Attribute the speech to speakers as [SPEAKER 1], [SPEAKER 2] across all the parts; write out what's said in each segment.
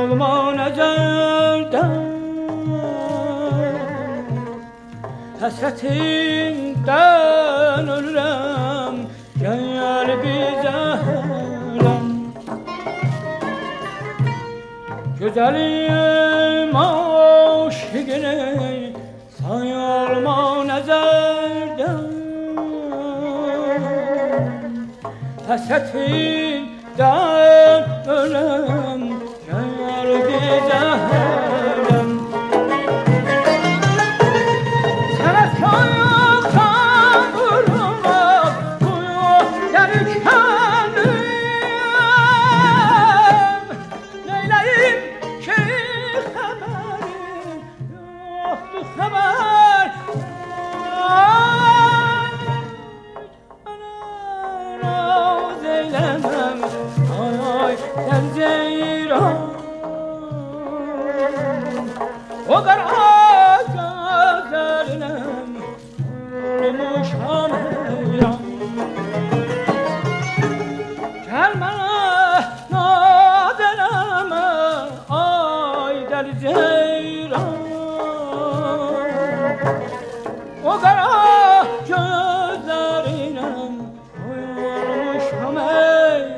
[SPEAKER 1] olma necerden hasretinden ölürüm gel bize helem güzelim aşıkını say olma necerden hasretinden ölürüm gel bize helem sana soyuktan vurmak kuyu derkendim neyleyim ki haberim yoktu haber ana eylemem ay tenceyran o kara gözlerinem olmuş hameyran gelme nadeneme ay deli ceyran o kara gözlerinem olmuş hameyran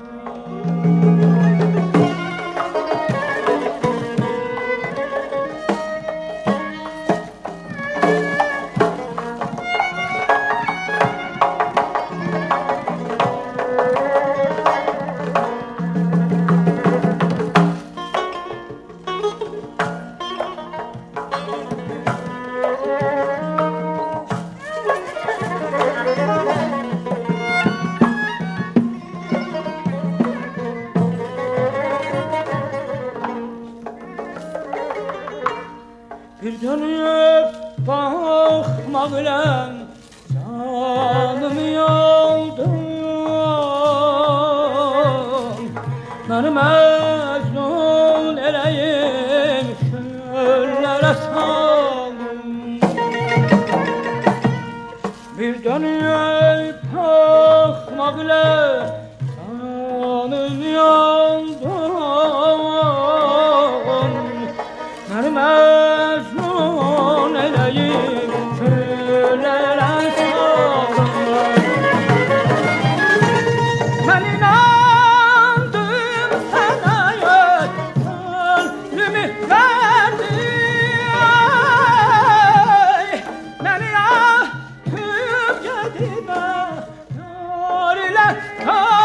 [SPEAKER 1] bir dönüp bakmakla canım yoldu beni mecnun eleyim çöllere saldım bir dönüp bakmakla canım yoldu beni mecnun eleyim çöllere saldım ben inandım sana gönlümü verdim beni yaktın gedime yar ile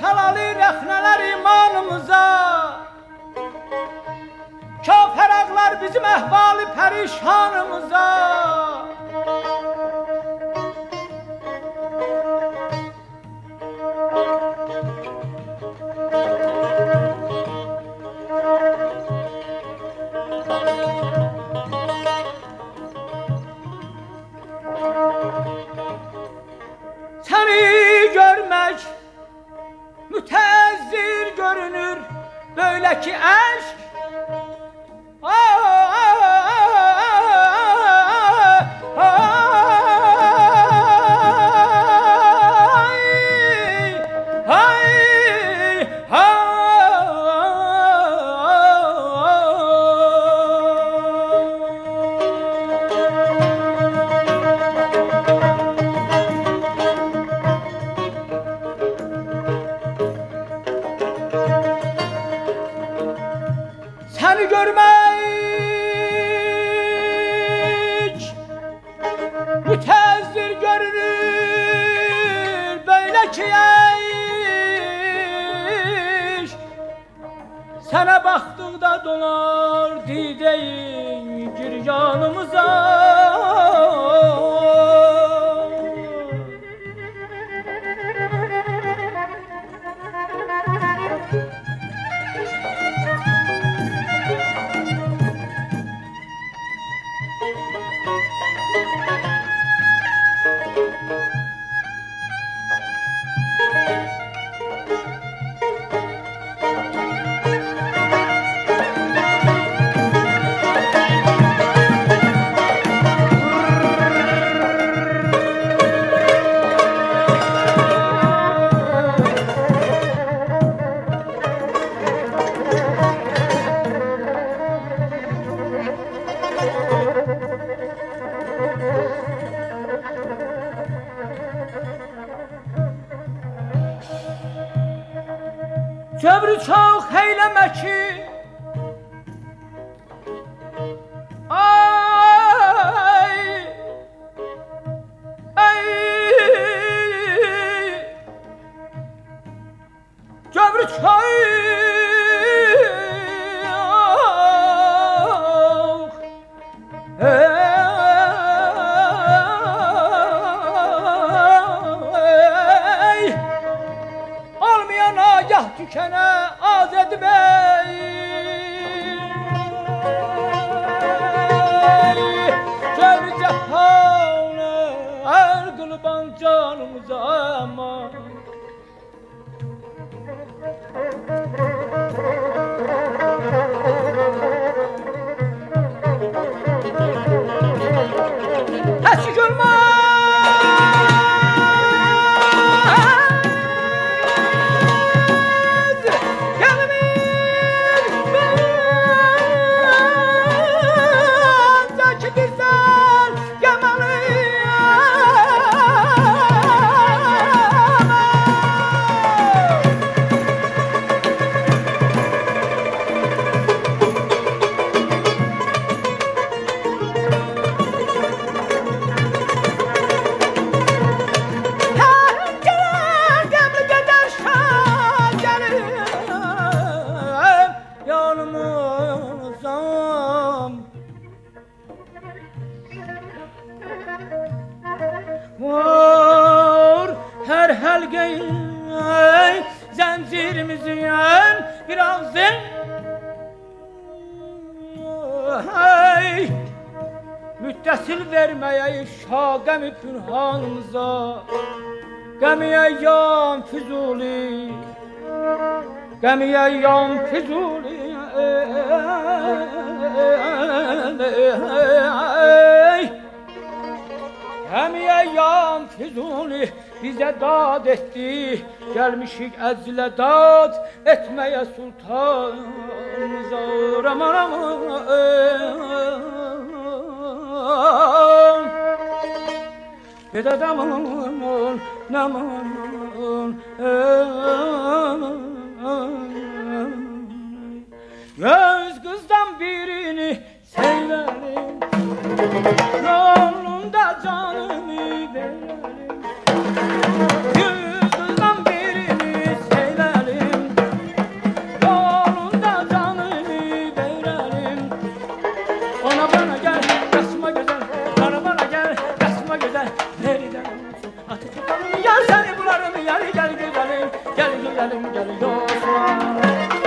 [SPEAKER 1] salalı rəxnələr imanımıza. Kafir ağlar bizim əhvali pərişanımıza. Səni görmək mütəzzir görünür böyle ki aşk. Seni görmek mütezzir görünür böyle ki eş. Sana baktıkta dolar dideyin gir yanımıza. Cəbri çox eyləmə ki, ay, ay, cəbri çox, olmayan agah tükene az edmeyin. Cevri cehanı her kılban canımıza aman. Eşik olmaz. Var her helgeyi zincirimizin biraz müttesil vermeye şagemi pünhanımıza. Gemi eyyam Füzuli, gemi eyyam Füzuli. Hem eyyam Füzuli bize dad etti, gelmişik ezle dad etmeye sultanımıza. Aman aman Dedet aman aman göz kızdan birini severim, yolunda canımı verelim. Yüz kızdan birini severim. gel, kaçma güzel. Bana gel, kaçma güzel. Nereden olsun atı tutalım. Yar seni bularım, yar gel güzelim. Gel güzelim, gel Osman.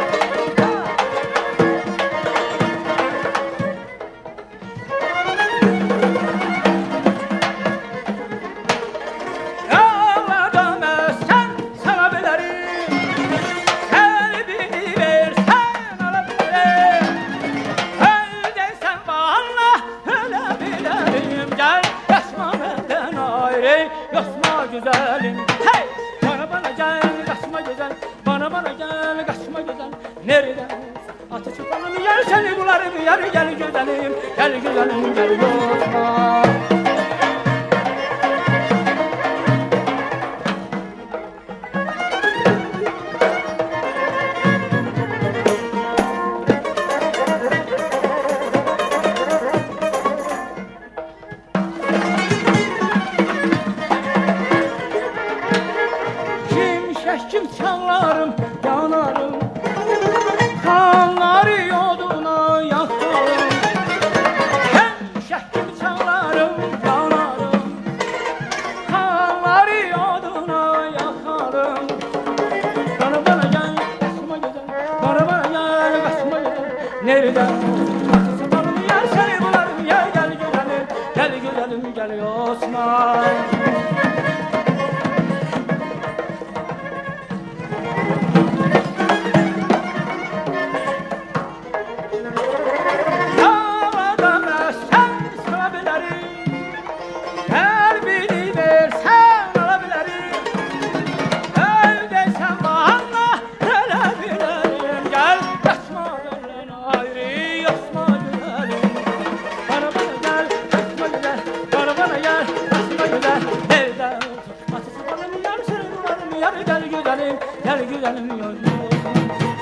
[SPEAKER 1] Güzelim, hey! Bana gel, kaçma güzel. Bana gel, kaçma güzel. Nereden atı çıkalım, yer seni bularım, yer gel güzelim. Gel güzelim, gel Osman. Kim çalarım, yanarım. Kanları yoduna yakarım. Hemşehrim çalarım, yanarım. Kanları yoduna yakarım. Bana gel, kaçma güzel. Bana gel, kaçma güzel. Nereden atı tutalım, yer seni bularım. Yer gel güzelim, gel güzelim, gel Osman. Gel güzelim, gel güzelim,